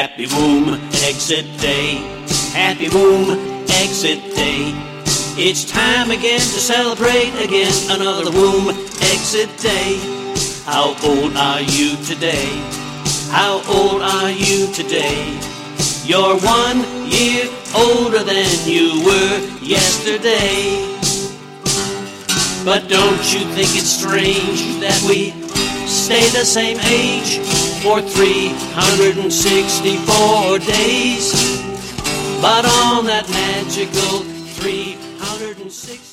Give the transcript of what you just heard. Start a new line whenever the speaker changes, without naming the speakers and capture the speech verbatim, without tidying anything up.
Happy womb exit day, happy womb exit day. It's time again to celebrate again another womb exit day. How old are you today? How old are you today? You're one year older than you were yesterday. But don't you think it's strange that we stay the same age for three hundred sixty-four days? But on that magical three hundred sixty